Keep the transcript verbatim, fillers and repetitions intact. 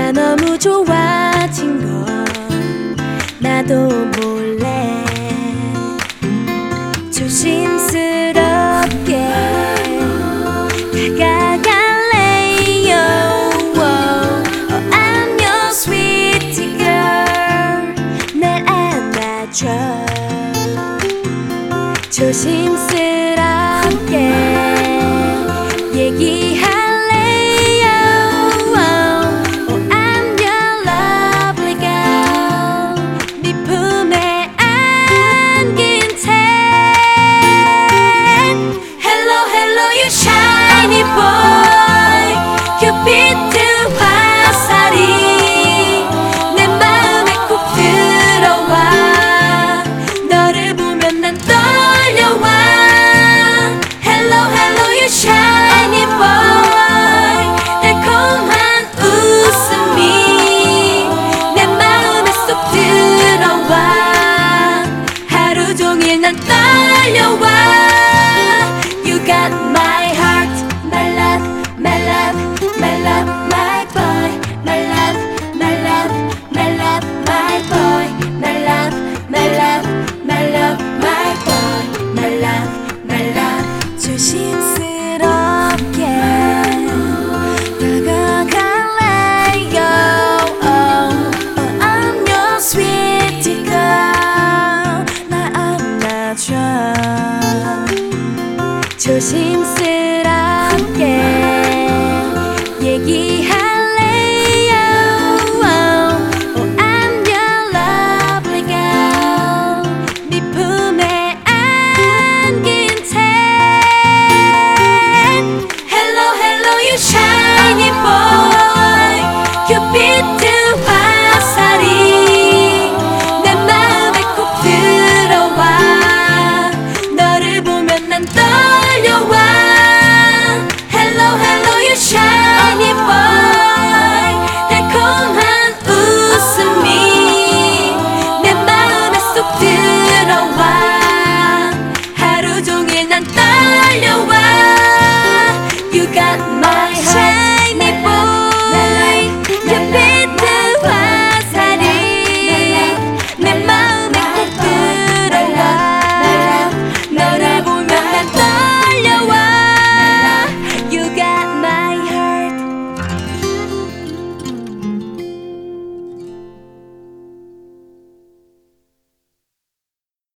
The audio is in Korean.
네가 너무 좋아진 걸 나도 몰래 조심스럽게 다가갈래요. Oh, I'm your sweetie girl. 날 안아줘. 조심스럽게 얘기할래요. Oh, I'm your lovely girl. 네 품에 안긴 채 Hello, hello, you shiny boy. 큐피드 화살이 내 마음에 콕 들어와. 너를 보면 난 떨려와. Hello, hello, you shiny boy. 달콤한 웃음이 내 마음에 쏙 들어와. 하루 종일 난 떨려와.